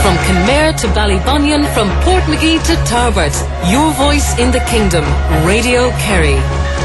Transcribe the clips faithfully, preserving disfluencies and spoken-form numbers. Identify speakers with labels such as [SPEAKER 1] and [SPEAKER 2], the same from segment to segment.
[SPEAKER 1] From Kenmare to Ballybunion, from Portmagee to Tarbert, your voice in the kingdom, Radio Kerry.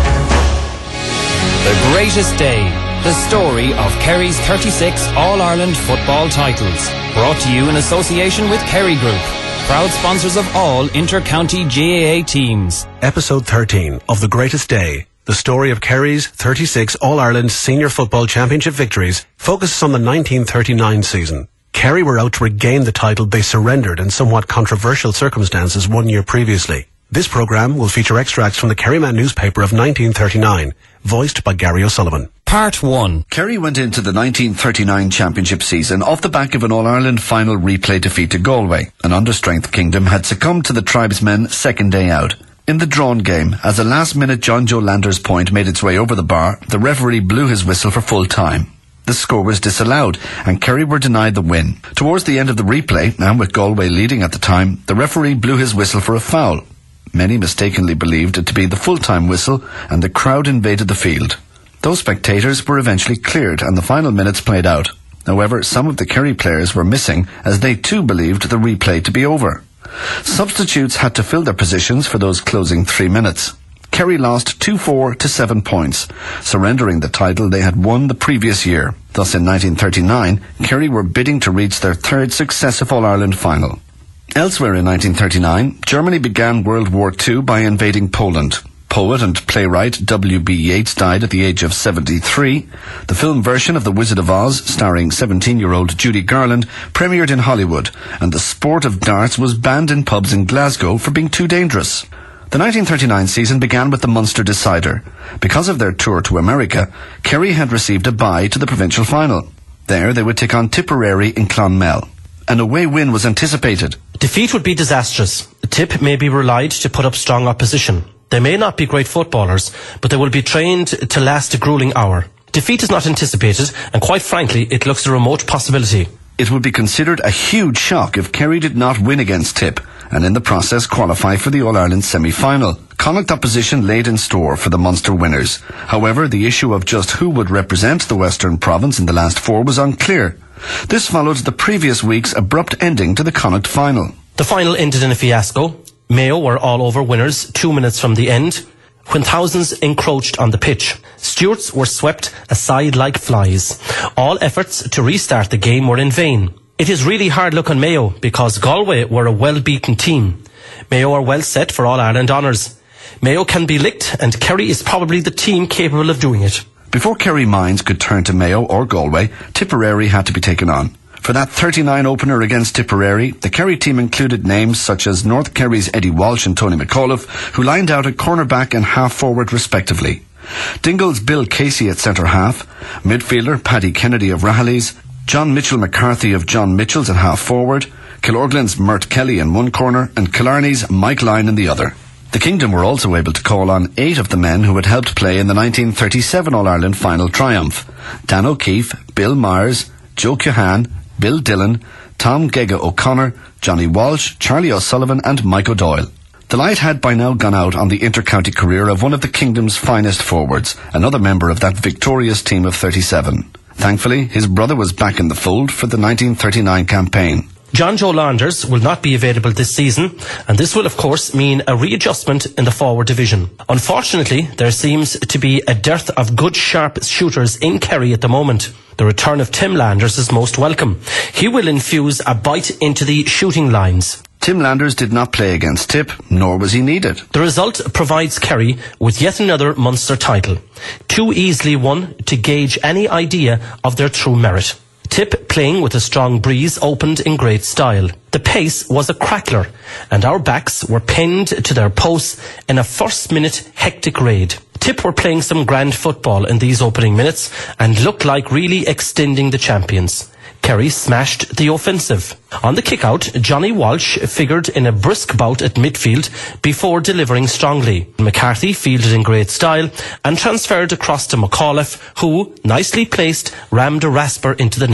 [SPEAKER 2] The Greatest Day, the story of Kerry's thirty-six All-Ireland football titles. Brought to you in association with Kerry Group, proud sponsors of all inter-county G A A teams.
[SPEAKER 3] Episode thirteen of The Greatest Day, the story of Kerry's thirty-six All-Ireland Senior Football Championship victories, focuses on the nineteen thirty-nine season. Kerry were out to regain the title they surrendered in somewhat controversial circumstances one year previously. This programme will feature extracts from the Kerryman newspaper of nineteen thirty-nine, voiced by Gary O'Sullivan.
[SPEAKER 2] Part one.
[SPEAKER 4] Kerry went into the nineteen thirty-nine championship season off the back of an All-Ireland final replay defeat to Galway. An understrength Kingdom had succumbed to the tribesmen second day out. In the drawn game, as a last-minute John Joe Landers point made its way over the bar, the referee blew his whistle for full time. The score was disallowed, and Kerry were denied the win. Towards the end of the replay, and with Galway leading at the time, the referee blew his whistle for a foul. Many mistakenly believed it to be the full-time whistle, and the crowd invaded the field. Those spectators were eventually cleared, and the final minutes played out. However, some of the Kerry players were missing, as they too believed the replay to be over. Substitutes had to fill their positions for those closing three minutes. Kerry lost two four to seven points, surrendering the title they had won the previous year. Thus in nineteen thirty-nine, Kerry were bidding to reach their third successive All-Ireland final. Elsewhere in nineteen thirty-nine, Germany began World War Two by invading Poland. Poet and playwright W B Yeats died at the age of seventy-three. The film version of The Wizard of Oz, starring seventeen-year-old Judy Garland, premiered in Hollywood, and the sport of darts was banned in pubs in Glasgow for being too dangerous. The nineteen thirty-nine season began with the Munster Decider. Because of their tour to America, Kerry had received a bye to the provincial final. There they would take on Tipperary in Clonmel. An away win was anticipated.
[SPEAKER 5] Defeat would be disastrous. Tip may be relied to put up strong opposition. They may not be great footballers, but they will be trained to last a gruelling hour. Defeat is not anticipated, and quite frankly, it looks a remote possibility.
[SPEAKER 4] It would be considered a huge shock if Kerry did not win against Tip, and in the process qualify for the All-Ireland semi-final. Connacht opposition laid in store for the Munster winners. However, the issue of just who would represent the Western Province in the last four was unclear. This followed the previous week's abrupt ending to the Connacht final.
[SPEAKER 5] The final ended in a fiasco. Mayo were all over winners two minutes from the end, when thousands encroached on the pitch. Stewards were swept aside like flies. All efforts to restart the game were in vain. It is really hard luck on Mayo, because Galway were a well-beaten team. Mayo are well set for All-Ireland honours. Mayo can be licked, and Kerry is probably the team capable of doing it.
[SPEAKER 4] Before Kerry minds could turn to Mayo or Galway, Tipperary had to be taken on. For that thirty-nine opener against Tipperary, the Kerry team included names such as North Kerry's Eddie Walsh and Tony McAuliffe, who lined out at cornerback and half-forward respectively. Dingle's Bill Casey at centre-half, midfielder Paddy Kennedy of Rahilly's, John Mitchell McCarthy of John Mitchell's at half-forward, Kilorglin's Mert Kelly in one corner, and Killarney's Mike Lyne in the other. The Kingdom were also able to call on eight of the men who had helped play in the nineteen thirty-seven All-Ireland final triumph. Dan O'Keefe, Bill Myers, Joe Keohane, Bill Dillon, Tom Gega O'Connor, Johnny Walsh, Charlie O'Sullivan and Mike O'Doyle. The light had by now gone out on the inter-county career of one of the Kingdom's finest forwards, another member of that victorious team of thirty-seven. Thankfully, his brother was back in the fold for the nineteen thirty-nine campaign.
[SPEAKER 5] John Joe Landers will not be available this season, and this will of course mean a readjustment in the forward division. Unfortunately, there seems to be a dearth of good sharp shooters in Kerry at the moment. The return of Tim Landers is most welcome. He will infuse a bite into the shooting lines.
[SPEAKER 4] Tim Landers did not play against Tip, nor was he needed.
[SPEAKER 5] The result provides Kerry with yet another Munster title, too easily won to gauge any idea of their true merit. Tip, playing with a strong breeze, opened in great style. The pace was a crackler, and our backs were pinned to their posts in a first-minute hectic raid. Tip were playing some grand football in these opening minutes and looked like really extending the champions. Kerry smashed the offensive. On the kick-out, Johnny Walsh figured in a brisk bout at midfield before delivering strongly. McCarthy fielded in great style and transferred across to McAuliffe, who, nicely placed, rammed a rasper into the net.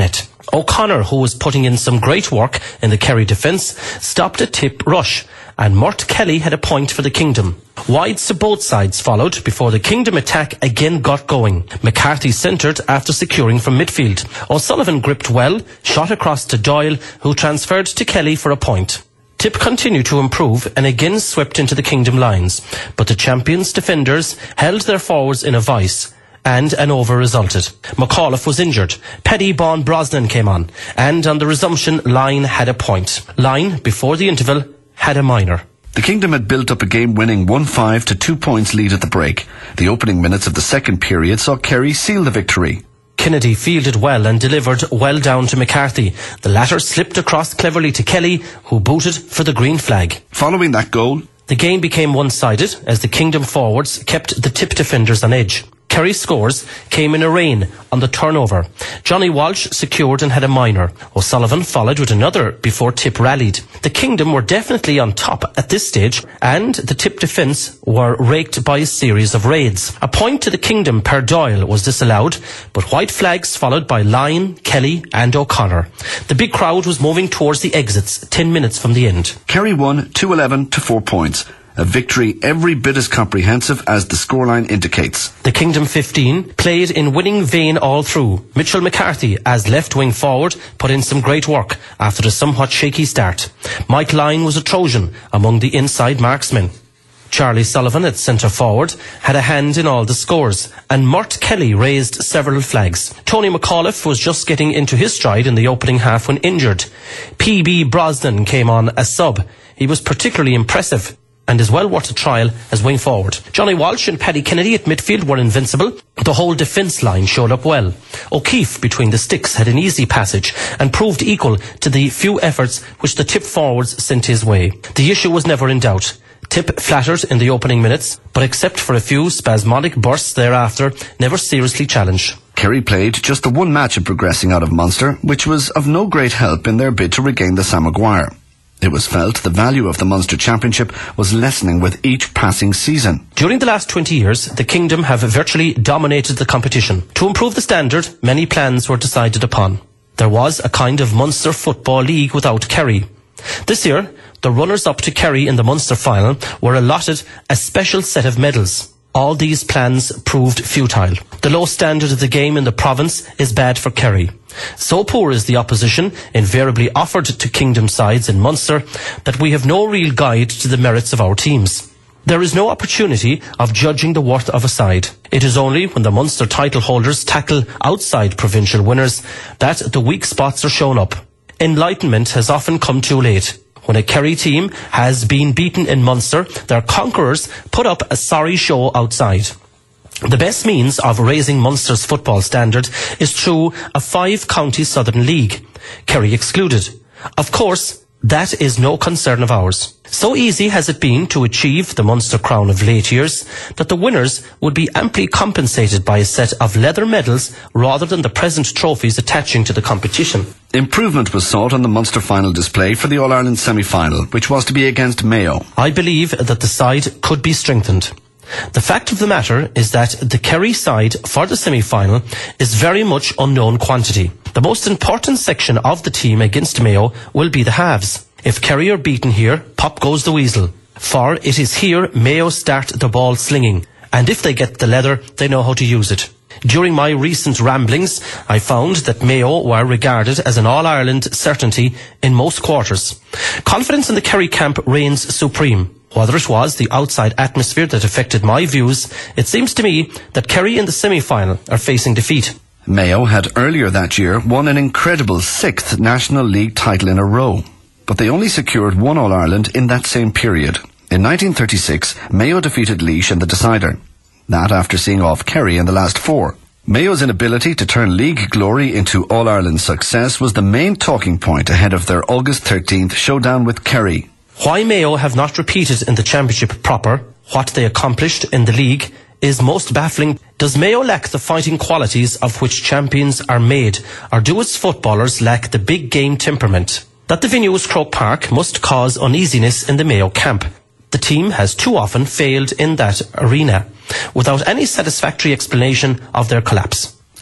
[SPEAKER 5] O'Connor, who was putting in some great work in the Kerry defence, stopped a tip rush, and Mort Kelly had a point for the Kingdom. Wides to both sides followed before the Kingdom attack again got going. McCarthy centred after securing from midfield. O'Sullivan gripped well, shot across to Doyle, who transferred to Kelly for a point. Tip continued to improve and again swept into the Kingdom lines, but the champions' defenders held their forwards in a vice, and an over resulted. McAuliffe was injured. Paddy Bawn Brosnan came on, and on the resumption, Lyne had a point. Lyne, before the interval, had a minor.
[SPEAKER 4] The Kingdom had built up a game-winning one five to two points lead at the break. The opening minutes of the second period saw Kerry seal the victory.
[SPEAKER 5] Kennedy fielded well and delivered well down to McCarthy. The latter slipped across cleverly to Kelly, who booted for the green flag.
[SPEAKER 4] Following that goal,
[SPEAKER 5] the game became one-sided as the Kingdom forwards kept the Tip defenders on edge. Kerry's scores came in a rain on the turnover. Johnny Walsh secured and had a minor. O'Sullivan followed with another before Tip rallied. The Kingdom were definitely on top at this stage, and the Tip defence were raked by a series of raids. A point to the Kingdom per Doyle was disallowed, but white flags followed by Lyne, Kelly and O'Connor. The big crowd was moving towards the exits ten minutes from the end.
[SPEAKER 4] Kerry won two eleven to four points. A victory every bit as comprehensive as the scoreline indicates.
[SPEAKER 5] The Kingdom fifteen played in winning vein all through. Mitchell McCarthy, as left-wing forward, put in some great work after a somewhat shaky start. Mike Lyne was a Trojan among the inside marksmen. Charlie Sullivan at centre forward had a hand in all the scores, and Mort Kelly raised several flags. Tony McAuliffe was just getting into his stride in the opening half when injured. P B Brosnan came on as sub. He was particularly impressive and is well worth a trial as wing forward. Johnny Walsh and Paddy Kennedy at midfield were invincible. The whole defence line showed up well. O'Keefe between the sticks had an easy passage and proved equal to the few efforts which the Tip forwards sent his way. The issue was never in doubt. Tip flattered in the opening minutes, but except for a few spasmodic bursts thereafter, never seriously challenged.
[SPEAKER 4] Kerry played just the one match in progressing out of Munster, which was of no great help in their bid to regain the Sam Maguire. It was felt the value of the Munster Championship was lessening with each passing season.
[SPEAKER 5] During the last twenty years, the Kingdom have virtually dominated the competition. To improve the standard, many plans were decided upon. There was a kind of Munster Football League without Kerry. This year, the runners-up to Kerry in the Munster final were allotted a special set of medals. All these plans proved futile. The low standard of the game in the province is bad for Kerry. So poor is the opposition invariably offered to Kingdom sides in Munster that we have no real guide to the merits of our teams. There is no opportunity of judging the worth of a side. It is only when the Munster title holders tackle outside provincial winners that the weak spots are shown up. Enlightenment has often come too late. When a Kerry team has been beaten in Munster, their conquerors put up a sorry show outside. The best means of raising Munster's football standard is through a five-county Southern League, Kerry excluded. Of course, that is no concern of ours. So easy has it been to achieve the Munster crown of late years that the winners would be amply compensated by a set of leather medals rather than the present trophies attaching to the competition.
[SPEAKER 4] Improvement was sought on the Munster final display for the All-Ireland semi-final, which was to be against Mayo.
[SPEAKER 5] I believe that the side could be strengthened. The fact of the matter is that the Kerry side for the semi-final is very much unknown quantity. The most important section of the team against Mayo will be the halves. If Kerry are beaten here, pop goes the weasel. For it is here Mayo start the ball slinging, and if they get the leather, they know how to use it. During my recent ramblings, I found that Mayo were regarded as an All-Ireland certainty in most quarters. Confidence in the Kerry camp reigns supreme. Whether it was the outside atmosphere that affected my views, it seems to me that Kerry in the semi-final are facing defeat.
[SPEAKER 4] Mayo had earlier that year won an incredible sixth National League title in a row, but they only secured one All-Ireland in that same period. In nineteen thirty-six, Mayo defeated Laois in the decider. That after seeing off Kerry in the last four. Mayo's inability to turn league glory into All-Ireland success was the main talking point ahead of their August thirteenth showdown with Kerry.
[SPEAKER 5] Why Mayo have not repeated in the championship proper what they accomplished in the league is most baffling. Does Mayo lack the fighting qualities of which champions are made, or do its footballers lack the big game temperament? That the venue is Croke Park must cause uneasiness in the Mayo camp. The team has too often failed in that arena, without any satisfactory explanation of their collapse.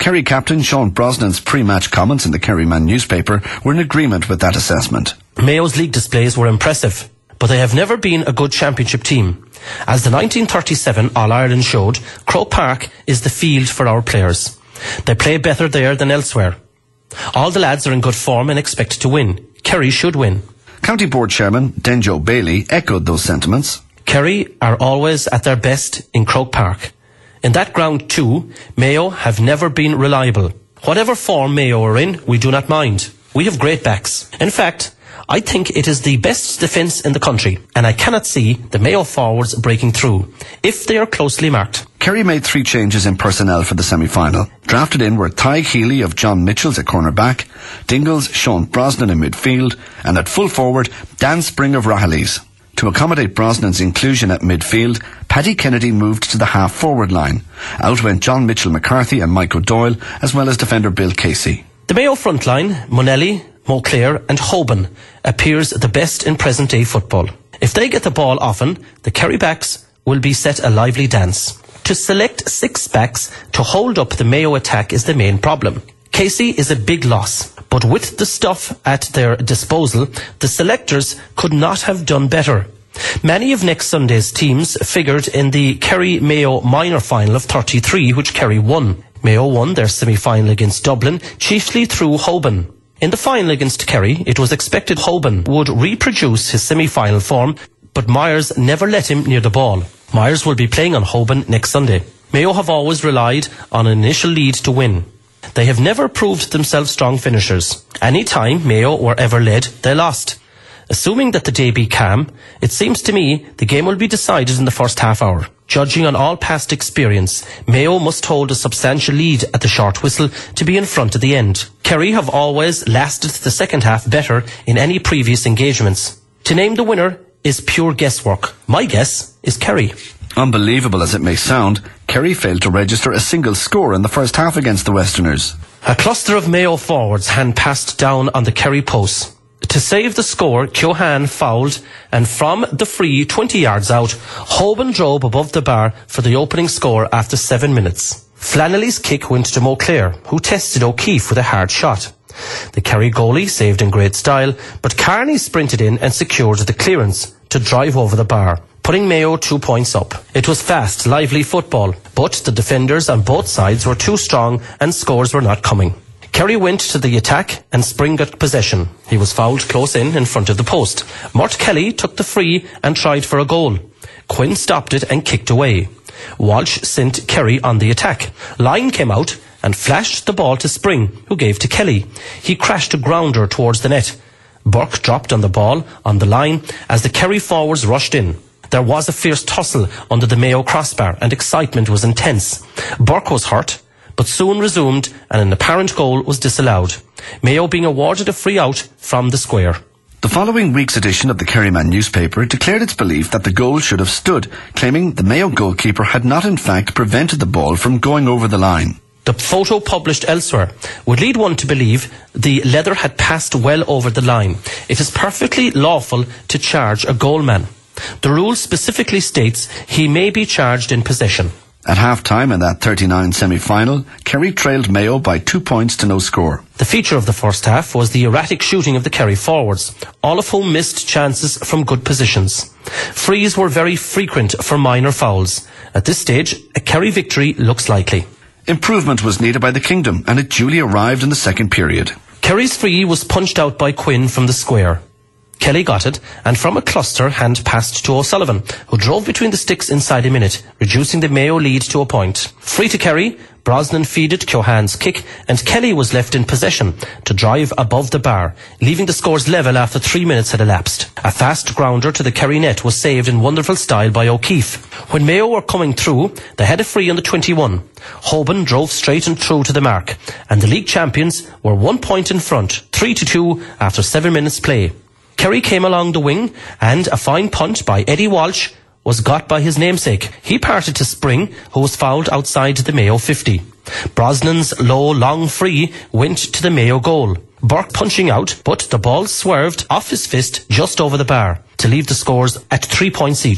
[SPEAKER 4] Kerry captain Sean Brosnan's pre-match comments in the Kerryman newspaper were in agreement with that assessment.
[SPEAKER 5] Mayo's league displays were impressive, but they have never been a good championship team. As the nineteen thirty-seven All-Ireland showed, Croke Park is the field for our players. They play better there than elsewhere. All the lads are in good form and expect to win. Kerry should win.
[SPEAKER 4] County Board Chairman Denjo Bailey echoed those sentiments.
[SPEAKER 5] Kerry are always at their best in Croke Park. In that ground too, Mayo have never been reliable. Whatever form Mayo are in, we do not mind. We have great backs. In fact, I think it is the best defence in the country, and I cannot see the Mayo forwards breaking through, if they are closely marked.
[SPEAKER 4] Kerry made three changes in personnel for the semi-final. Drafted in were Tadhg Healy of John Mitchell's at corner-back, Dingle's Sean Brosnan in midfield, and at full forward, Dan Spring of Rahilly's. To accommodate Brosnan's inclusion at midfield, Paddy Kennedy moved to the half-forward line. Out went John Mitchell-McCarthy and Mike O'Doyle, as well as defender Bill Casey.
[SPEAKER 5] The Mayo front line, Monelli, Moclair and Hoban, appears the best in present-day football. If they get the ball often, the Kerry backs will be set a lively dance. To select six backs to hold up the Mayo attack is the main problem. Casey is a big loss, but with the stuff at their disposal, the selectors could not have done better. Many of next Sunday's teams figured in the Kerry-Mayo minor final of thirty-three, which Kerry won. Mayo won their semi-final against Dublin, chiefly through Hoban. In the final against Kerry, it was expected Hoban would reproduce his semi-final form, but Myers never let him near the ball. Myers will be playing on Hoban next Sunday. Mayo have always relied on an initial lead to win. They have never proved themselves strong finishers. Any time Mayo were ever led, they lost. Assuming that the day be calm, it seems to me the game will be decided in the first half hour. Judging on all past experience, Mayo must hold a substantial lead at the short whistle to be in front at the end. Kerry have always lasted the second half better in any previous engagements. To name the winner is pure guesswork. My guess is Kerry.
[SPEAKER 4] Unbelievable as it may sound, Kerry failed to register a single score in the first half against the Westerners.
[SPEAKER 5] A cluster of Mayo forwards hand passed down on the Kerry post. To save the score, Keohane fouled, and from the free twenty yards out, Hoban drove above the bar for the opening score after seven minutes. Flannelly's kick went to Moclair, who tested O'Keefe with a hard shot. The Kerry goalie saved in great style, but Carney sprinted in and secured the clearance to drive over the bar, putting Mayo two points up. It was fast, lively football, but the defenders on both sides were too strong and scores were not coming. Kerry went to the attack and Spring got possession. He was fouled close in in front of the post. Mort Kelly took the free and tried for a goal. Quinn stopped it and kicked away. Walsh sent Kerry on the attack. Lyne came out and flashed the ball to Spring, who gave to Kelly. He crashed a grounder towards the net. Burke dropped on the ball on the line as the Kerry forwards rushed in. There was a fierce tussle under the Mayo crossbar and excitement was intense. Burke was hurt, but soon resumed and an apparent goal was disallowed, Mayo being awarded a free out from the square.
[SPEAKER 4] The following week's edition of the Kerryman newspaper declared its belief that the goal should have stood, claiming the Mayo goalkeeper had not in fact prevented the ball from going over the line.
[SPEAKER 5] The photo published elsewhere would lead one to believe the leather had passed well over the line. It is perfectly lawful to charge a goalman. The rule specifically states he may be charged in possession.
[SPEAKER 4] At half-time in that thirty-nine semi-final, Kerry trailed Mayo by two points to no score.
[SPEAKER 5] The feature of the first half was the erratic shooting of the Kerry forwards, all of whom missed chances from good positions. Frees were very frequent for minor fouls. At this stage, a Kerry victory looks likely.
[SPEAKER 4] Improvement was needed by the Kingdom, and it duly arrived in the second period.
[SPEAKER 5] Kerry's free was punched out by Quinn from the square. Kelly got it, and from a cluster hand passed to O'Sullivan, who drove between the sticks inside a minute, reducing the Mayo lead to a point. Free to Kerry, Brosnan feeded Keohane's kick, and Kelly was left in possession to drive above the bar, leaving the scores level after three minutes had elapsed. A fast grounder to the Kerry net was saved in wonderful style by O'Keefe. When Mayo were coming through, they had a free on the twenty-one. Hoban drove straight and true to the mark, and the league champions were one point in front, three to two after seven minutes play. Kerry came along the wing, and a fine punt by Eddie Walsh was got by his namesake. He parted to Spring, who was fouled outside the Mayo fifty. Brosnan's low, long free went to the Mayo goal. Burke punching out, but the ball swerved off his fist just over the bar to leave the scores at three points each.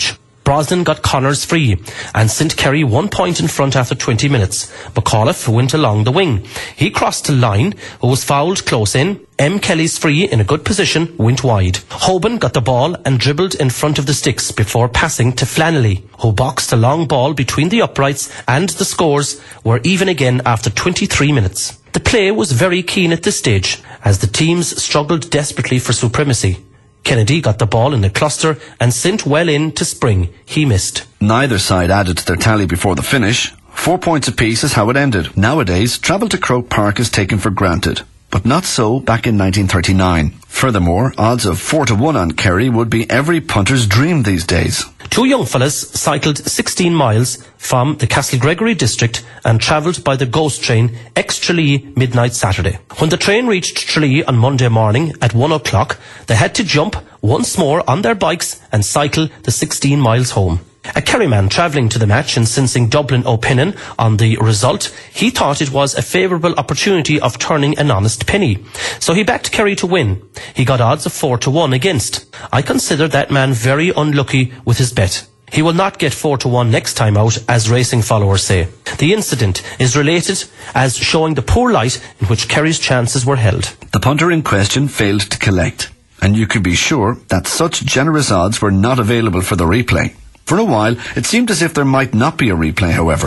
[SPEAKER 5] Brosnan got Connors free and sent Kerry one point in front after twenty minutes. McAuliffe went along the wing. He crossed the line, who was fouled close in. M. Kelly's free in a good position went wide. Hoban got the ball and dribbled in front of the sticks before passing to Flannelly, who boxed a long ball between the uprights, and the scores were even again after twenty-three minutes. The play was very keen at this stage, as the teams struggled desperately for supremacy. Kennedy got the ball in the cluster and sent well in to Spring. He missed.
[SPEAKER 4] Neither side added to their tally before the finish. Four points apiece is how it ended. Nowadays, travel to Croke Park is taken for granted, but not so back in nineteen thirty-nine. Furthermore, odds of four to one on Kerry would be every punter's dream these days.
[SPEAKER 5] Two young fellas cycled sixteen miles from the Castle Gregory district and travelled by the ghost train ex-Tralee midnight Saturday. When the train reached Tralee on Monday morning at one o'clock, they had to jump once more on their bikes and cycle the sixteen miles home. A Kerryman travelling to the match and sensing Dublin opinion on the result, he thought it was a favourable opportunity of turning an honest penny. So he backed Kerry to win. He got odds of four to one against. I consider that man very unlucky with his bet. He will not get four to one next time out, as racing followers say. The incident is related as showing the poor light in which Kerry's chances were held.
[SPEAKER 4] The punter in question failed to collect, and you could be sure that such generous odds were not available for the replay. For a while, it seemed as if there might not be a replay, however.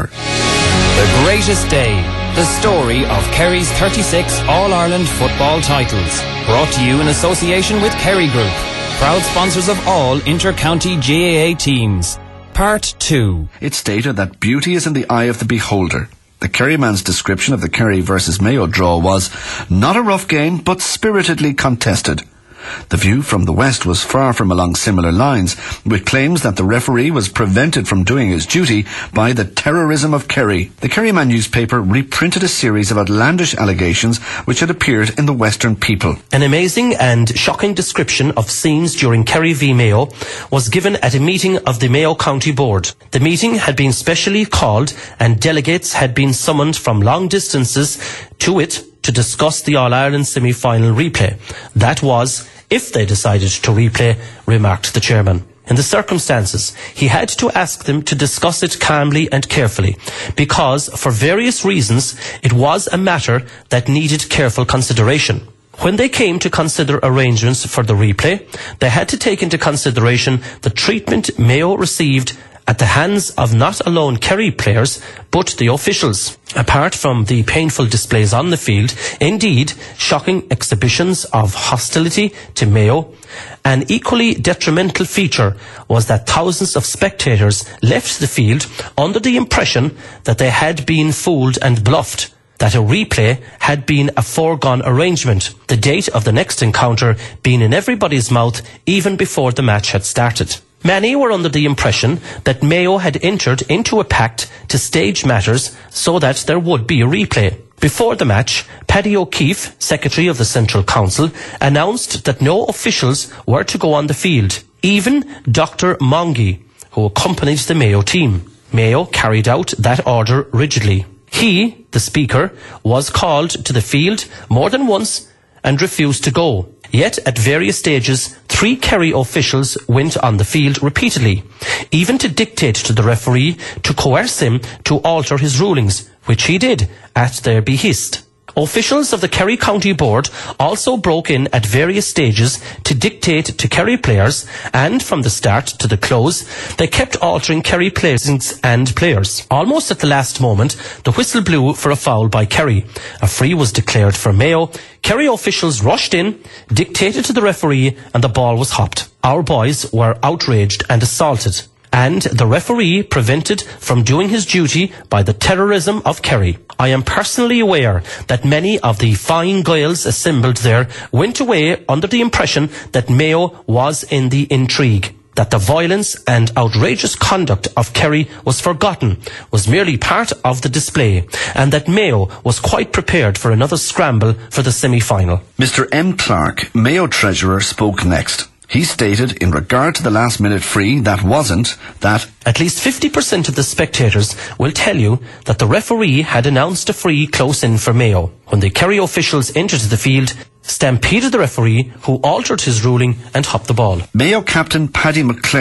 [SPEAKER 2] The greatest day. The story of Kerry's thirty-six All-Ireland football titles. Brought to you in association with Kerry Group, proud sponsors of all inter-county G A A teams. Part two.
[SPEAKER 4] It stated that beauty is in the eye of the beholder. The Kerryman's description of the Kerry versus Mayo draw was not a rough game, but spiritedly contested. The view from the west was far from along similar lines, with claims that the referee was prevented from doing his duty by the terrorism of Kerry. The Kerryman newspaper reprinted a series of outlandish allegations which had appeared in the Western People.
[SPEAKER 5] An amazing and shocking description of scenes during Kerry v Mayo was given at a meeting of the Mayo County Board. The meeting had been specially called and delegates had been summoned from long distances to it to discuss the All-Ireland semi-final replay. That was, if they decided to replay, remarked the chairman. In the circumstances, he had to ask them to discuss it calmly and carefully, because, for various reasons, it was a matter that needed careful consideration. When they came to consider arrangements for the replay, they had to take into consideration the treatment Mayo received at the hands of not alone Kerry players, but the officials. Apart from the painful displays on the field, indeed, shocking exhibitions of hostility to Mayo, an equally detrimental feature was that thousands of spectators left the field under the impression that they had been fooled and bluffed, that a replay had been a foregone arrangement, the date of the next encounter being in everybody's mouth even before the match had started. Many were under the impression that Mayo had entered into a pact to stage matters so that there would be a replay. Before the match, Paddy O'Keefe, Secretary of the Central Council, announced that no officials were to go on the field, even Doctor Mongie, who accompanied the Mayo team. Mayo carried out that order rigidly. He, the Speaker, was called to the field more than once and refused to go. Yet, at various stages, three Kerry officials went on the field repeatedly, even to dictate to the referee to coerce him to alter his rulings, which he did at their behest. Officials of the Kerry County Board also broke in at various stages to dictate to Kerry players, and from the start to the close, they kept altering Kerry placings and players. Almost at the last moment, the whistle blew for a foul by Kerry. A free was declared for Mayo. Kerry officials rushed in, dictated to the referee, and the ball was hopped. Our boys were outraged and assaulted, and the referee prevented from doing his duty by the terrorism of Kerry. I am personally aware that many of the fine Gaels assembled there went away under the impression that Mayo was in the intrigue, that the violence and outrageous conduct of Kerry was forgotten, was merely part of the display, and that Mayo was quite prepared for another scramble for the semi-final.
[SPEAKER 4] Mister M. Clark, Mayo treasurer, spoke next. He stated, in regard to the last-minute free, that wasn't, that
[SPEAKER 5] at least fifty percent of the spectators will tell you that the referee had announced a free close in for Mayo. When the Kerry officials entered the field, stampeded the referee, who altered his ruling and hopped the ball.
[SPEAKER 4] Mayo captain Paddy McClare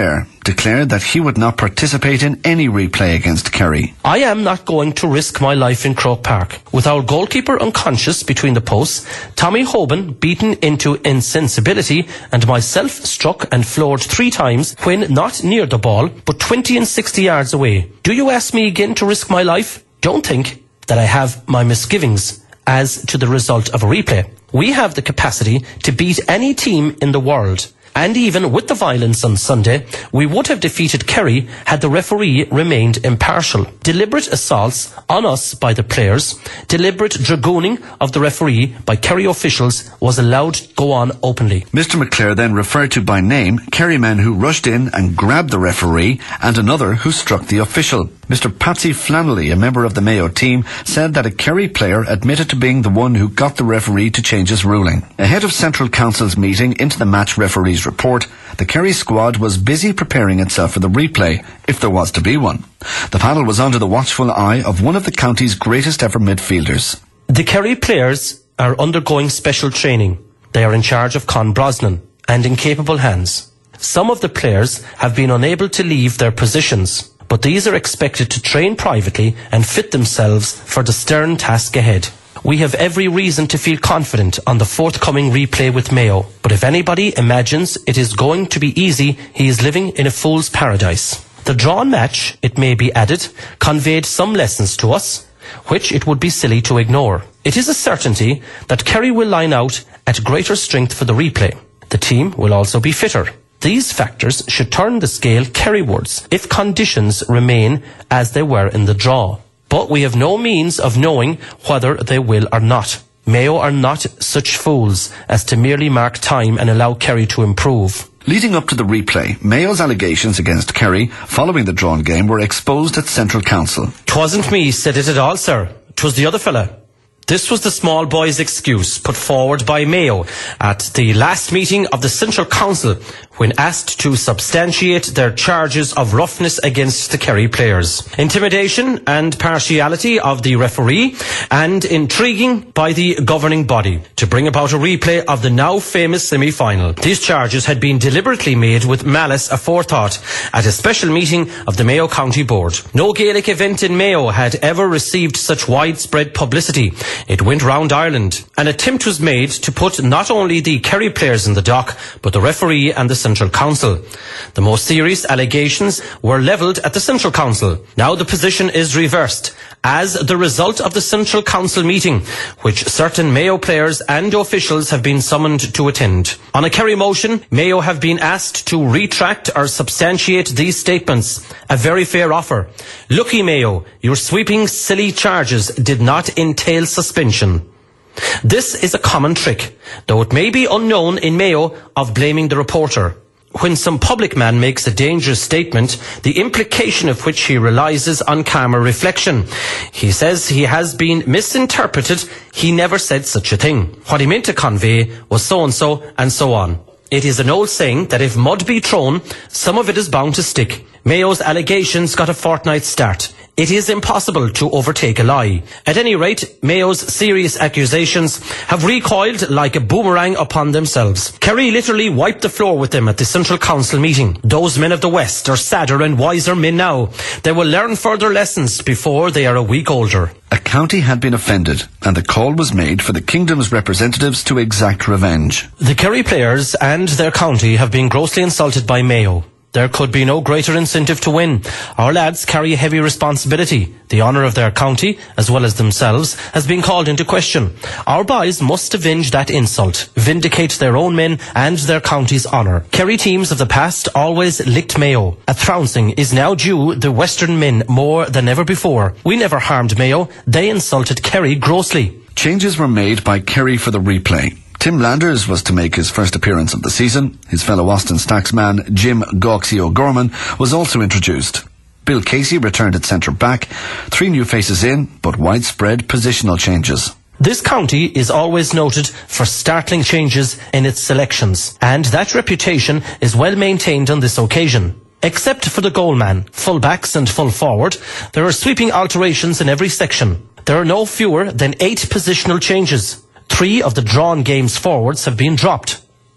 [SPEAKER 4] declared that he would not participate in any replay against Kerry.
[SPEAKER 5] I am not going to risk my life in Croke Park. With our goalkeeper unconscious between the posts, Tommy Hoban beaten into insensibility, and myself struck and floored three times when not near the ball, but twenty and sixty yards away. Do you ask me again to risk my life? Don't think that I have my misgivings as to the result of a replay. We have the capacity to beat any team in the world. And even with the violence on Sunday, we would have defeated Kerry had the referee remained impartial. Deliberate assaults on us by the players, deliberate dragooning of the referee by Kerry officials was allowed to go on openly.
[SPEAKER 4] Mister McClare then referred to by name Kerry men who rushed in and grabbed the referee and another who struck the official. Mister Patsy Flannelly, a member of the Mayo team, said that a Kerry player admitted to being the one who got the referee to change his ruling. Ahead of Central Council's meeting into the match referees report, the Kerry squad was busy preparing itself for the replay, if there was to be one. The panel was under the watchful eye of one of the county's greatest ever midfielders.
[SPEAKER 5] The Kerry players are undergoing special training. They are in charge of Con Brosnan and in capable hands. Some of the players have been unable to leave their positions, but these are expected to train privately and fit themselves for the stern task ahead. We have every reason to feel confident on the forthcoming replay with Mayo, but if anybody imagines it is going to be easy, he is living in a fool's paradise. The drawn match, it may be added, conveyed some lessons to us, which it would be silly to ignore. It is a certainty that Kerry will line out at greater strength for the replay. The team will also be fitter. These factors should turn the scale Kerrywards if conditions remain as they were in the draw. But we have no means of knowing whether they will or not. Mayo are not such fools as to merely mark time and allow Kerry to improve.
[SPEAKER 4] Leading up to the replay, Mayo's allegations against Kerry following the drawn game were exposed at Central Council.
[SPEAKER 5] "'Twasn't me said it at all, sir. 'Twas the other fella." This was the small boy's excuse put forward by Mayo at the last meeting of the Central Council when asked to substantiate their charges of roughness against the Kerry players, intimidation and partiality of the referee, and intriguing by the governing body to bring about a replay of the now famous semi-final. These charges had been deliberately made with malice aforethought at a special meeting of the Mayo County Board. No Gaelic event in Mayo had ever received such widespread publicity. It went round Ireland. An attempt was made to put not only the Kerry players in the dock, but the referee and the Central Council. The most serious allegations were levelled at the Central Council. Now the position is reversed as the result of the Central Council meeting, which certain Mayo players and officials have been summoned to attend. On a Kerry motion, Mayo have been asked to retract or substantiate these statements. A very fair offer. Lucky Mayo, your sweeping silly charges did not entail suspension. This is a common trick, though it may be unknown in Mayo, of blaming the reporter. When some public man makes a dangerous statement, the implication of which he relies on calmer reflection. He says he has been misinterpreted. He never said such a thing. What he meant to convey was so-and-so and so on. It is an old saying that if mud be thrown, some of it is bound to stick. Mayo's allegations got a fortnight's start. It is impossible to overtake a lie. At any rate, Mayo's serious accusations have recoiled like a boomerang upon themselves. Kerry literally wiped the floor with them at the Central Council meeting. Those men of the West are sadder and wiser men now. They will learn further lessons before they are a week older.
[SPEAKER 4] A county had been offended, and the call was made for the kingdom's representatives to exact revenge.
[SPEAKER 5] The Kerry players and their county have been grossly insulted by Mayo. There could be no greater incentive to win. Our lads carry a heavy responsibility. The honour of their county, as well as themselves, has been called into question. Our boys must avenge that insult, vindicate their own men and their county's honour. Kerry teams of the past always licked Mayo. A trouncing is now due the Western men more than ever before. We never harmed Mayo. They insulted Kerry grossly.
[SPEAKER 4] Changes were made by Kerry for the replay. Tim Landers was to make his first appearance of the season. His fellow Austin Stacks man, Jim Gawksy O'Gorman, was also introduced. Bill Casey returned at centre-back. Three new faces in, but widespread positional changes.
[SPEAKER 5] This county is always noted for startling changes in its selections, and that reputation is well maintained on this occasion. Except for the goalman, full-backs and full-forward, there are sweeping alterations in every section. There are no fewer than eight positional changes. Three of the drawn game's forwards have been dropped.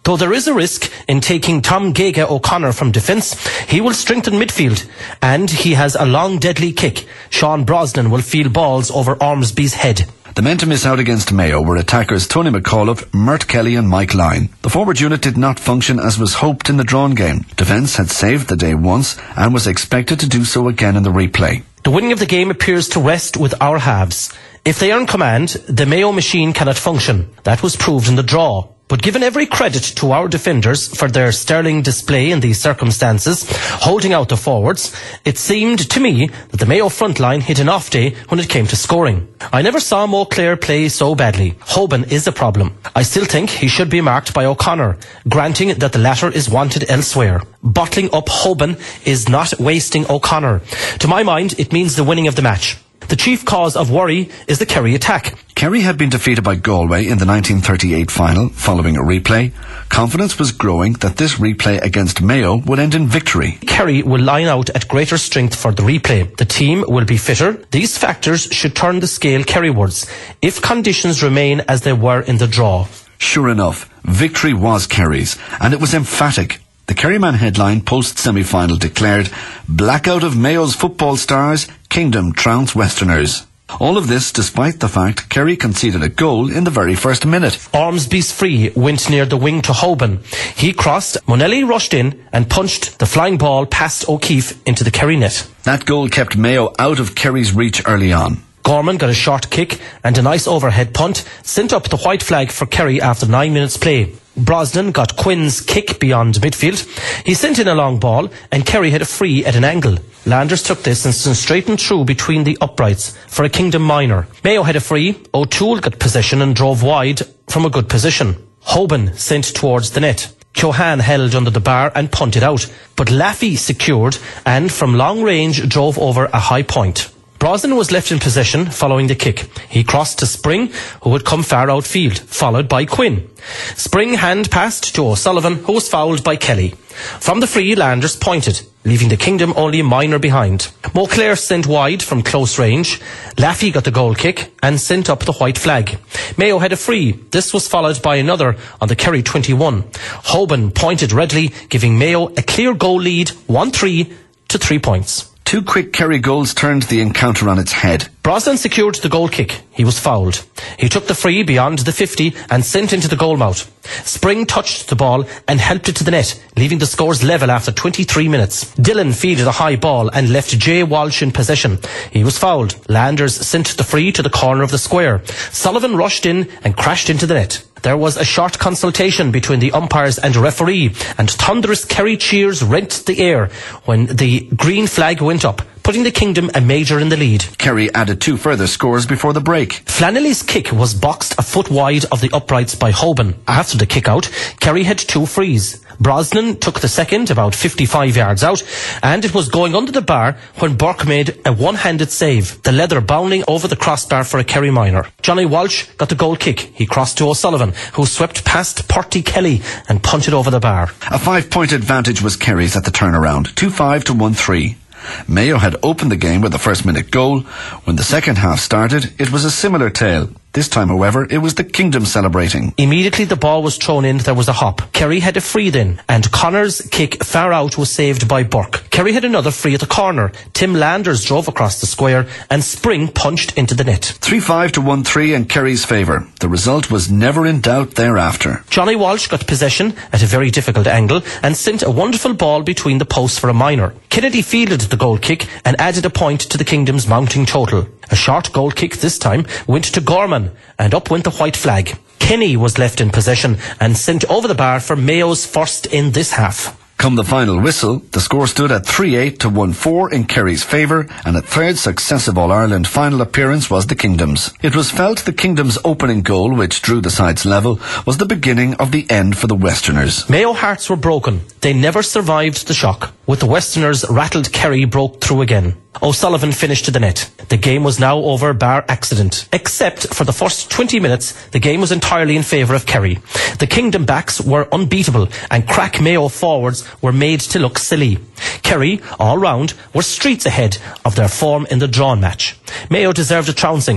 [SPEAKER 5] Though there is a risk in taking Tom Gega O'Connor from defence, he will strengthen midfield, and he has a long deadly kick. Sean Brosnan will field balls over Ormsby's head.
[SPEAKER 4] The men to miss out against Mayo were attackers Tony McAuliffe, Mert Kelly and Mike Lyne. The forward unit did not function as was hoped in the drawn game. Defence had saved the day once and was expected to do so again in the replay.
[SPEAKER 5] The winning of the game appears to rest with our halves. If they are in command, the Mayo machine cannot function. That was proved in the draw. But given every credit to our defenders for their sterling display in these circumstances, holding out the forwards, it seemed to me that the Mayo front line hit an off day when it came to scoring. I never saw Mo Clare play so badly. Hoban is a problem. I still think he should be marked by O'Connor, granting that the latter is wanted elsewhere. Bottling up Hoban is not wasting O'Connor. To my mind, it means the winning of the match. The chief cause of worry is the Kerry attack.
[SPEAKER 4] Kerry had been defeated by Galway in the nineteen thirty-eight final following a replay. Confidence was growing that this replay against Mayo would end in victory.
[SPEAKER 5] Kerry will line out at greater strength for the replay. The team will be fitter. These factors should turn the scale Kerrywards if conditions remain as they were in the draw.
[SPEAKER 4] Sure enough, victory was Kerry's, and it was emphatic. The Kerryman headline post-semi-final declared, "Blackout of Mayo's football stars, Kingdom trounce Westerners." All of this despite the fact Kerry conceded a goal in the very first minute.
[SPEAKER 5] Ormsby's free went near the wing to Hoban. He crossed, Monelli rushed in and punched the flying ball past O'Keefe into the Kerry net.
[SPEAKER 4] That goal kept Mayo out of Kerry's reach early on.
[SPEAKER 5] Gorman got a short kick and a nice overhead punt, sent up the white flag for Kerry after nine minutes play. Brosnan got Quinn's kick beyond midfield. He sent in a long ball and Kerry had a free at an angle. Landers took this and straightened through between the uprights for a Kingdom minor. Mayo had a free. O'Toole got possession and drove wide from a good position. Hoban sent towards the net. Keohane held under the bar and punted out, but Laffey secured and from long range drove over a high point. Brosnan was left in possession following the kick. He crossed to Spring, who had come far outfield, followed by Quinn. Spring hand passed to O'Sullivan, who was fouled by Kelly. From the free, Landers pointed, leaving the Kingdom only a minor behind. Mo Clare sent wide from close range. Laffey got the goal kick and sent up the white flag. Mayo had a free. This was followed by another on the Kerry twenty-one. Hoban pointed readily, giving Mayo a clear goal lead, one three to three points.
[SPEAKER 4] Two quick Kerry goals turned the encounter on its head.
[SPEAKER 5] Brosnan secured the goal kick. He was fouled. He took the free beyond the fifty and sent into the goal mouth. Spring touched the ball and helped it to the net, leaving the scores level after twenty-three minutes. Dillon feeded a high ball and left Jay Walsh in possession. He was fouled. Landers sent the free to the corner of the square. Sullivan rushed in and crashed into the net. There was a short consultation between the umpires and referee, and thunderous Kerry cheers rent the air when the green flag went up, putting the Kingdom a major in the lead.
[SPEAKER 4] Kerry added two further scores before the break.
[SPEAKER 5] Flannelly's kick was boxed a foot wide of the uprights by Hoban. After the kick-out, Kerry had two frees. Brosnan took the second about fifty-five yards out, and it was going under the bar when Burke made a one-handed save, the leather bounding over the crossbar for a Kerry minor. Johnny Walsh got the goal kick. He crossed to O'Sullivan, who swept past Purty Kelly and punted over the bar.
[SPEAKER 4] A five-point advantage was Kerry's at the turnaround, two five to one three. Mayo had opened the game with the first minute goal. When the second half started, it was a similar tale. This time, however, it was the Kingdom celebrating.
[SPEAKER 5] Immediately the ball was thrown in, there was a hop. Kerry had a free then, and Connor's kick far out was saved by Burke. Kerry had another free at the corner. Tim Landers drove across the square, and Spring punched into the net.
[SPEAKER 4] three five to one three in Kerry's favour. The result was never in doubt thereafter.
[SPEAKER 5] Johnny Walsh got possession at a very difficult angle and sent a wonderful ball between the posts for a minor. Kennedy fielded the goal kick and added a point to the Kingdom's mounting total. A short goal kick this time went to Gorman, and up went the white flag. Kenny was left in possession and sent over the bar for Mayo's first in this half.
[SPEAKER 4] Come the final whistle, the score stood at three eight to one four in Kerry's favour, and a third successive All-Ireland final appearance was the Kingdom's. It was felt the Kingdom's opening goal, which drew the sides level, was the beginning of the end for the Westerners.
[SPEAKER 5] Mayo hearts were broken. They never survived the shock. With the Westerners rattled, Kerry broke through again. O'Sullivan finished to the net. The game was now over bar accident. Except for the first twenty minutes, the game was entirely in favour of Kerry. The Kingdom backs were unbeatable and crack Mayo forwards were made to look silly. Kerry, all round, were streets ahead of their form in the drawn match. Mayo deserved a trouncing.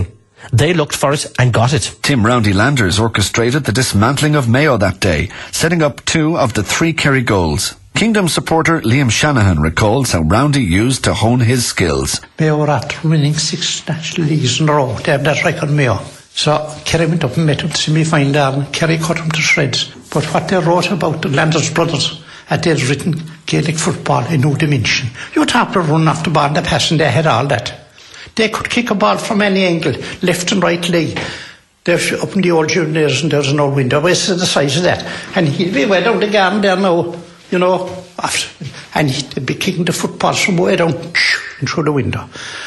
[SPEAKER 5] They looked for it and got it.
[SPEAKER 4] Tim Roundy Landers orchestrated the dismantling of Mayo that day, setting up two of the three Kerry goals. Kingdom supporter Liam Shanahan recalls how Roundy used to hone his skills.
[SPEAKER 6] Mayo were after winning six national leagues in a row. They have that record, Mayo. So Kerry went up and met them to semi-final and Kerry cut them to shreds. But what they wrote about the Landers brothers, that they'd written Gaelic football in no dimension. You talk to run off the ball and the passing, they had all that. They could kick a ball from any angle, left and right leg. There's up in the old juniors and there's an old window. It's the size of that. And he'd be way down the garden there now, you know, after, and he'd be kicking the footballs from way down and through the window.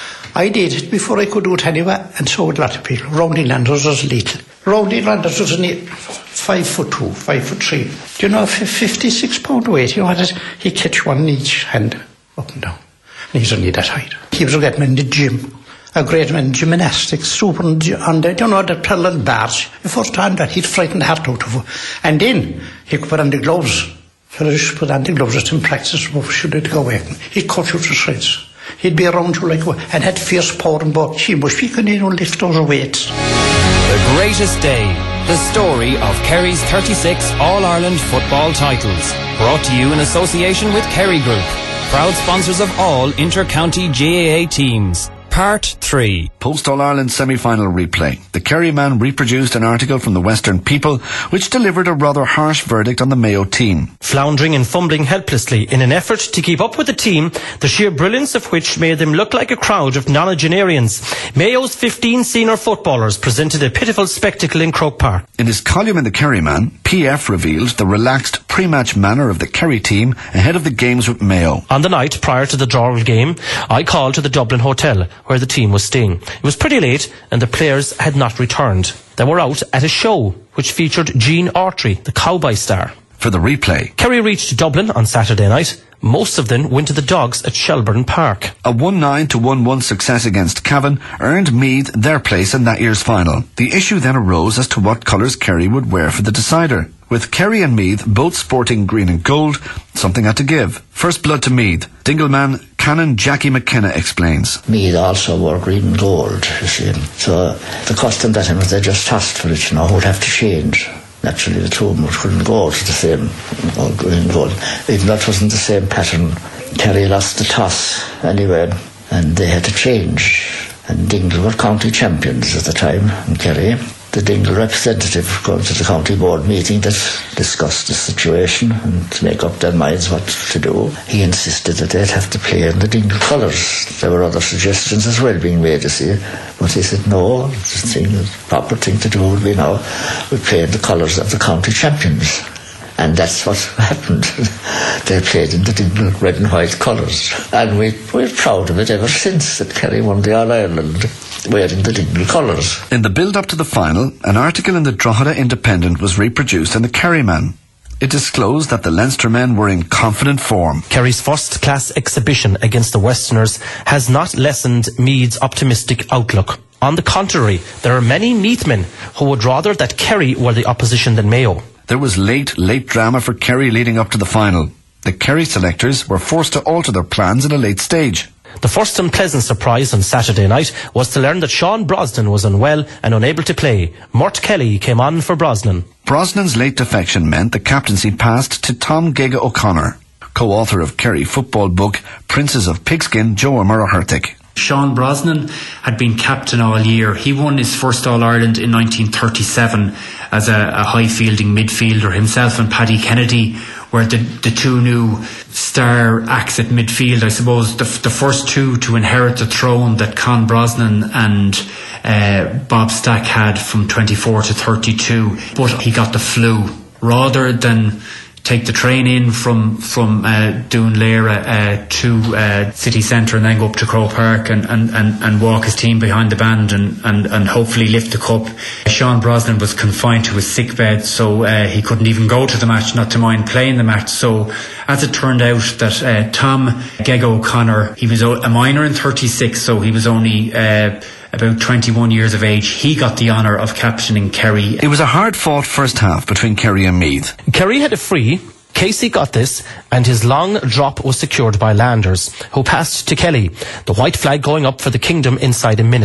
[SPEAKER 6] I did it before I could do it anyway, and so would a lot of people. Roundy Landers was little. Roundy Landers was only five foot two, five foot three. Do you know, fifty-six pound weight, you know what? He catch one in each hand, up and down. And he's only that height. He was a great man in the gym. A great man in gymnastics, super on the, you know, the parallel bars. The first time that he'd frighten the heart out of her. And then he could put on the gloves. So he should put on the gloves just in practice, should it go away. He'd cut you to shreds. He'd be around you like, and had fierce power and both. She must be can you know, lift those weights.
[SPEAKER 2] The greatest day. The story of Kerry's thirty-six All-Ireland football titles. Brought to you in association with Kerry Group. Proud sponsors of all inter-county G A A teams. Part three.
[SPEAKER 4] Post-All-Ireland semi-final replay. The Kerry man reproduced an article from the Western People which delivered a rather harsh verdict on the Mayo team.
[SPEAKER 5] Floundering and fumbling helplessly in an effort to keep up with the team, the sheer brilliance of which made them look like a crowd of nonagenarians, Mayo's fifteen senior footballers presented a pitiful spectacle in Croke Park.
[SPEAKER 4] In his column in the Kerry Man, P F revealed the relaxed pre-match manner of the Kerry team ahead of the games with Mayo.
[SPEAKER 5] On the night prior to the Doral game, I called to the Dublin hotel where the team was staying. It was pretty late and the players had not returned. They were out at a show which featured Gene Autry, the cowboy star.
[SPEAKER 4] For the replay,
[SPEAKER 5] Kerry reached Dublin on Saturday night. Most of them went to the Dogs at Shelbourne Park.
[SPEAKER 4] a one nine to one one success against Cavan earned Meath their place in that year's final. The issue then arose as to what colours Kerry would wear for the decider. With Kerry and Meath both sporting green and gold, something had to give. First blood to Meath. Dingleman Canon Jackie McKenna explains.
[SPEAKER 7] Meath also wore green and gold, you see. So the custom that time was they just tossed for it, you know, would have to change. Naturally the two of them couldn't go to the same all green and gold. Even that wasn't the same pattern. Kerry lost the toss anyway, and they had to change. And Dingle were county champions at the time in Kerry. The Dingle representative going to the county board meeting that discussed the situation and to make up their minds what to do. He insisted that they'd have to play in the Dingle colours. There were other suggestions as well being made, you see. But he said, no, the, thing, the proper thing to do would be now, we play in the colours of the county champions. And that's what happened. They played in the Dingle red and white colours. And we, we're proud of it ever since that Kerry won the All-Ireland wearing the Dingle colours.
[SPEAKER 4] In the build-up to the final, an article in the Drogheda Independent was reproduced in the Kerry Man. It disclosed that the Leinster men were in confident form.
[SPEAKER 5] Kerry's first-class exhibition against the Westerners has not lessened Meath's optimistic outlook. On the contrary, there are many Meath men who would rather that Kerry were the opposition than Mayo.
[SPEAKER 4] There was late, late drama for Kerry leading up to the final. The Kerry selectors were forced to alter their plans at a late stage.
[SPEAKER 5] The first unpleasant surprise on Saturday night was to learn that Sean Brosnan was unwell and unable to play. Mort Kelly came on for Brosnan.
[SPEAKER 4] Brosnan's late defection meant the captaincy passed to Tom Gega O'Connor, co-author of Kerry football book Princes of Pigskin, Joe O'Murrah-Hurtig.
[SPEAKER 8] Sean Brosnan had been captain all year. He won his first All-Ireland in nineteen thirty-seven as a, a high-fielding midfielder. Himself and Paddy Kennedy were the, the two new star acts at midfield. I suppose the, the first two to inherit the throne that Con Brosnan and uh, Bob Stack had from twenty-four to thirty-two. But he got the flu. Rather than take the train in from from uh, Doonlera uh, to uh, city centre and then go up to Croke Park and, and, and, and walk his team behind the band and, and, and hopefully lift the cup. Sean Brosnan was confined to his sick bed, so uh, he couldn't even go to the match, not to mind playing the match. So as it turned out that uh, Tom Gega O'Connor, he was a minor in thirty-six, so he was only uh, about twenty-one years of age. He got the honour of captaining Kerry.
[SPEAKER 4] It was a hard-fought first half between Kerry and Meath.
[SPEAKER 5] Kerry had a free. Casey got this, and his long drop was secured by Landers, who passed to Kelly, the white flag going up for the Kingdom inside a minute.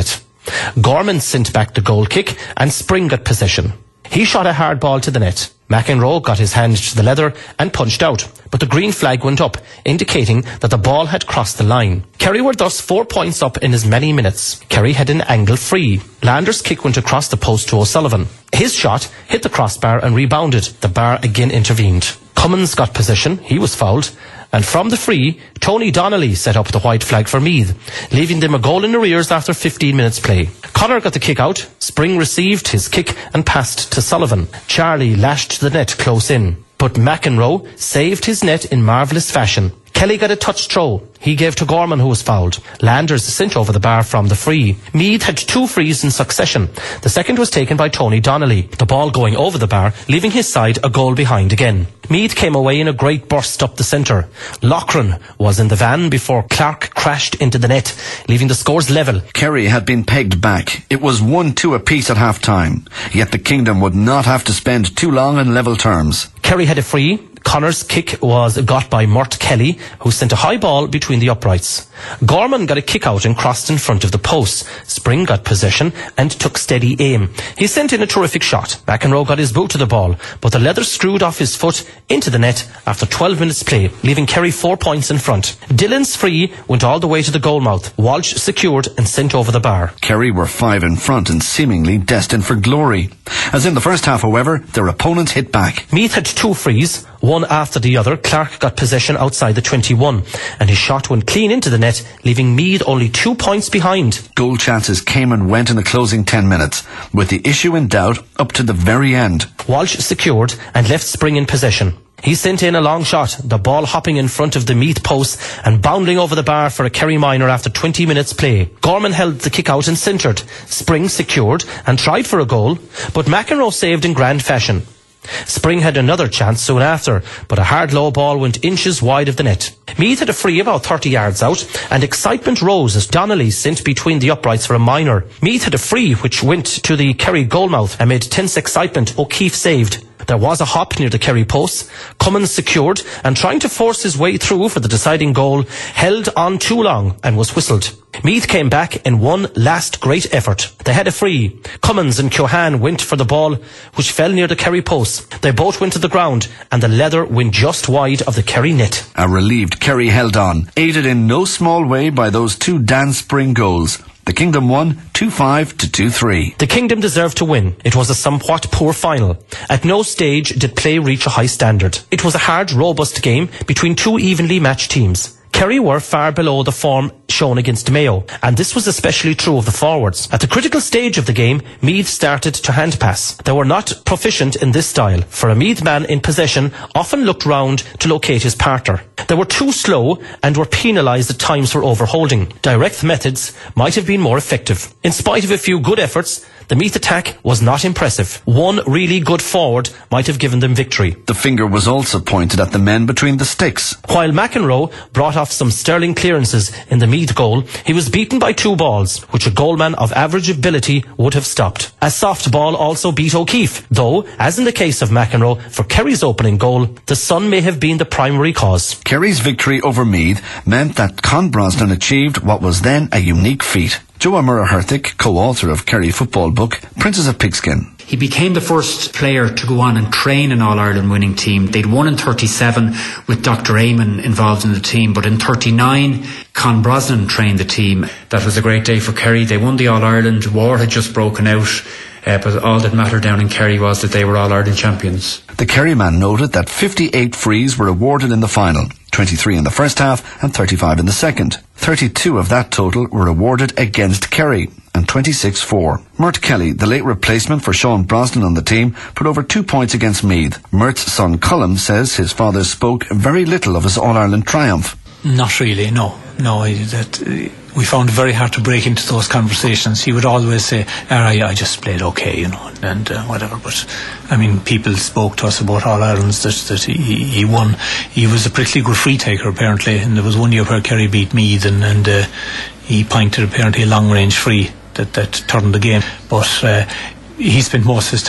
[SPEAKER 5] Gorman sent back the goal kick and Spring got possession. He shot a hard ball to the net. McEnroe got his hand to the leather and punched out, but the green flag went up, indicating that the ball had crossed the line. Kerry were thus four points up in as many minutes. Kerry had an angle free. Lander's kick went across the post to O'Sullivan. His shot hit the crossbar and rebounded. The bar again intervened. Cummins got possession. He was fouled. And from the free, Tony Donnelly set up the white flag for Meath, leaving them a goal in arrears after fifteen minutes play. Connor got the kick out. Spring received his kick and passed to Sullivan. Charlie lashed the net close in, but McEnroe saved his net in marvellous fashion. Kelly got a touch throw. He gave to Gorman, who was fouled. Landers sent over the bar from the free. Meath had two frees in succession. The second was taken by Tony Donnelly, the ball going over the bar, leaving his side a goal behind again. Meath came away in a great burst up the centre. Loughran was in the van before Clark crashed into the net, leaving the scores level.
[SPEAKER 4] Kerry had been pegged back. It was one two apiece at half-time. Yet the Kingdom would not have to spend too long on level terms.
[SPEAKER 5] Kerry had a free. Connor's kick was got by Mort Kelly, who sent a high ball between the uprights. Gorman got a kick out and crossed in front of the post. Spring got possession and took steady aim. He sent in a terrific shot. McEnroe got his boot to the ball, but the leather screwed off his foot into the net after twelve minutes play, leaving Kerry four points in front. Dillon's free went all the way to the goal mouth. Walsh secured and sent over the bar.
[SPEAKER 4] Kerry were five in front and seemingly destined for glory. As in the first half, however, their opponents hit back.
[SPEAKER 5] Meath had two frees, one after the other. Clark got possession outside the twenty-one, and his shot went clean into the net, leaving Meath only two points behind.
[SPEAKER 4] Goal chances came and went in the closing ten minutes, with the issue in doubt up to the very end.
[SPEAKER 5] Walsh secured and left Spring in possession. He sent in a long shot, the ball hopping in front of the Meath post and bounding over the bar for a Kerry minor after twenty minutes play. Gorman held the kick out and centred. Spring secured and tried for a goal, but McEnroe saved in grand fashion. Spring had another chance soon after, but a hard low ball went inches wide of the net. Meath had a free about thirty yards out, and excitement rose as Donnelly sent between the uprights for a minor. Meath had a free which went to the Kerry goalmouth. Amid tense excitement, O'Keefe saved. There was a hop near the Kerry post. Cummins secured, and trying to force his way through for the deciding goal, held on too long and was whistled. Meath came back in one last great effort. They had a free. Cummins and Keohane went for the ball, which fell near the Kerry post. They both went to the ground, and the leather went just wide of the Kerry net.
[SPEAKER 4] A relieved Kerry held on, aided in no small way by those two Dan Spring goals. The Kingdom won two five to two three.
[SPEAKER 5] The Kingdom deserved to win. It was a somewhat poor final. At no stage did play reach a high standard. It was a hard, robust game between two evenly matched teams. Kerry were far below the form shown against Mayo, and this was especially true of the forwards. At the critical stage of the game, Meath started to hand pass. They were not proficient in this style, for a Meath man in possession often looked round to locate his partner. They were too slow and were penalised at times for overholding. Direct methods might have been more effective. In spite of a few good efforts, the Meath attack was not impressive. One really good forward might have given them victory.
[SPEAKER 4] The finger was also pointed at the men between the sticks.
[SPEAKER 5] While McEnroe brought off some sterling clearances in the Meath goal, he was beaten by two balls, which a goalman of average ability would have stopped. A soft ball also beat O'Keefe, though, as in the case of McEnroe, for Kerry's opening goal, the sun may have been the primary cause.
[SPEAKER 4] Kerry's victory over Meath meant that Con Brosnan achieved what was then a unique feat. Joe Murrah-Herthig, co-author of Kerry football book Princes of Pigskin.
[SPEAKER 8] He became the first player to go on and train an All-Ireland winning team. They'd won in thirty-seven with Doctor Eamon involved in the team, but in thirty-nine, Con Brosnan trained the team. That was a great day for Kerry. They won the All-Ireland. War had just broken out. Uh, but all that mattered down in Kerry was that they were All-Ireland champions.
[SPEAKER 4] The Kerry man noted that fifty-eight frees were awarded in the final, twenty-three in the first half and thirty-five in the second. thirty-two of that total were awarded against Kerry and twenty-six for. Mert Kelly, the late replacement for Sean Brosnan on the team, put over two points against Meath. Mert's son Colm says his father spoke very little of his All-Ireland triumph.
[SPEAKER 9] Not really, no. No, I, that, uh, we found it very hard to break into those conversations. He would always say, I, I just played okay, you know, and uh, whatever. But, I mean, people spoke to us about All-Irelands that, that he, he won. He was a particularly good free taker, apparently, and there was one year where Kerry beat Meath, and, and uh, he pointed apparently a long-range free that, that turned the game. But uh, he spent most of his time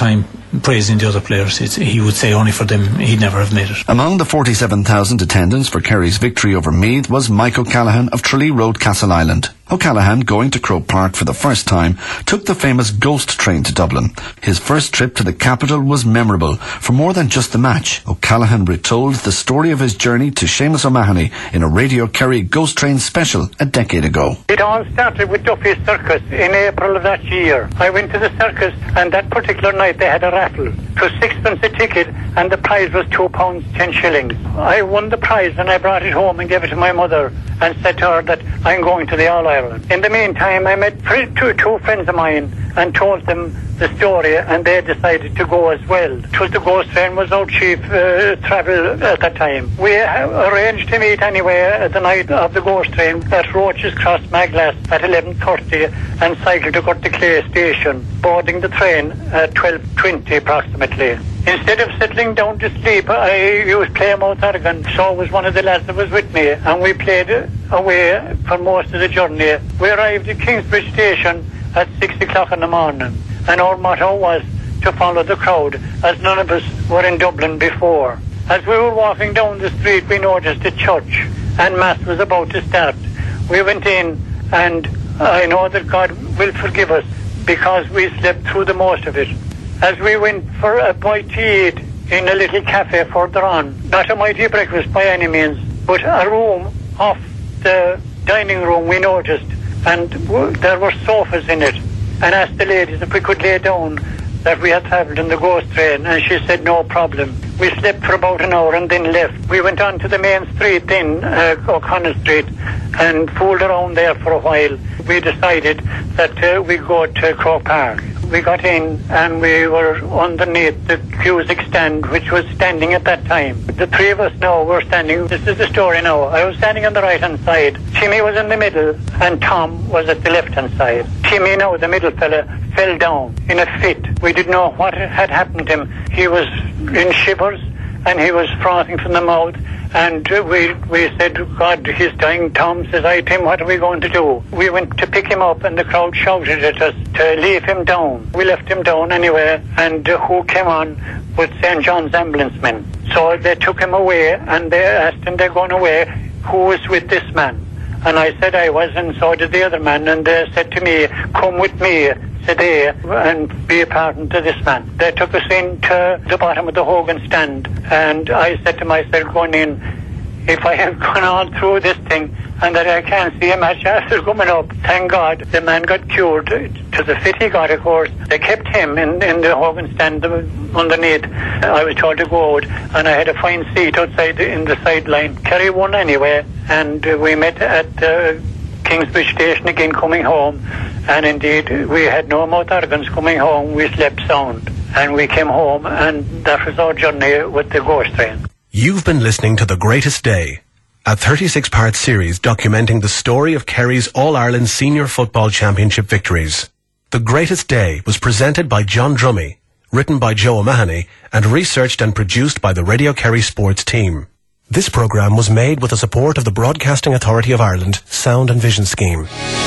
[SPEAKER 9] praising the other players. It's, he would say only for them he'd never have made it.
[SPEAKER 4] Among the forty-seven thousand attendants for Kerry's victory over Meath was Mike O'Callaghan of Tralee Road, Castleisland. O'Callaghan, going to Croke Park for the first time, took the famous Ghost train to Dublin. His first trip to the capital was memorable for more than just the match. O'Callaghan retold the story of his journey to Seamus O'Mahony in a Radio Kerry Ghost Train special a decade ago.
[SPEAKER 10] It all started with Duffy's Circus in April of that year. I went to the circus, and that particular night they had a raffle. It was sixpence a ticket, and the prize was two pounds ten shillings. I won the prize, and I brought it home and gave it to my mother and said to her that I'm going to the All Ireland. In the meantime, I met two, two friends of mine and told them the story, and they decided to go as well. It was the Ghost Train was our chief uh, travel at that time. We uh, arranged to meet anyway the night of the Ghost Train at Roach's Cross, Maglas at eleven thirty and cycled to Gurtaclay station, boarding the train at twelve twenty approximately. Instead of settling down to sleep, I used Plymouth organ. So was one of the lads that was with me, and we played away for most of the journey. We arrived at Kingsbridge station at six o'clock in the morning, and our motto was to follow the crowd, as none of us were in Dublin before. As we were walking down the street, we noticed a church, and Mass was about to start. We went in, and I know that God will forgive us, because we slept through the most of it. As we went for a bite to eat in a little cafe further on, not a mighty breakfast by any means, but a room off the dining room we noticed, and w- there were sofas in it, and asked the ladies if we could lay down, that we had travelled in the Ghost Train, and she said no problem. We slept for about an hour and then left. We went on to the main street then, uh, O'Connell Street, and fooled around there for a while. We decided that uh, we'd go to Croke Park. We got in and we were underneath the Cusick stand, which was standing at that time. The three of us now were standing. This is the story now. I was standing on the right-hand side. Timmy was in the middle and Tom was at the left-hand side. Timmy, now the middle fella, fell down in a fit. We didn't know what had happened to him. He was in shivers and he was frothing from the mouth. And uh, we we said, God, he's dying. Tom says, I, Tim, what are we going to do? We went to pick him up and the crowd shouted at us to leave him down. We left him down anyway, and uh, who came on with Saint John's ambulance men. So they took him away and they asked him, they're going away, who was with this man? And I said I was, and so did the other man, and they said to me, come with me today and be a partner to this man. They took us into the bottom of the Hogan stand, and I said to myself going in, if I have gone on through this thing and that I can't see a match after coming up, thank God the man got cured to the fit he got, of course. They kept him in, in the Hogan stand underneath. I was told to go out, and I had a fine seat outside in the sideline. Kerry won anyway, and we met at the Kingsbridge station again coming home, and indeed we had no mouth organs coming home. We slept sound and we came home, and that was our journey with the Ghost Train.
[SPEAKER 3] You've been listening to The Greatest Day, a thirty-six part series documenting the story of Kerry's All-Ireland Senior Football Championship victories. The Greatest Day was presented by John Drummy, written by Joe O'Mahony, and researched and produced by the Radio Kerry sports team. This programme was made with the support of the Broadcasting Authority of Ireland Sound and Vision Scheme.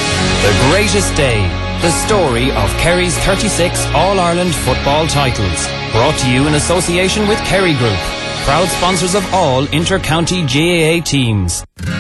[SPEAKER 2] The Greatest Day, the story of Kerry's thirty-six All-Ireland football titles. Brought to you in association with Kerry Group, proud sponsors of all inter-county G A A teams.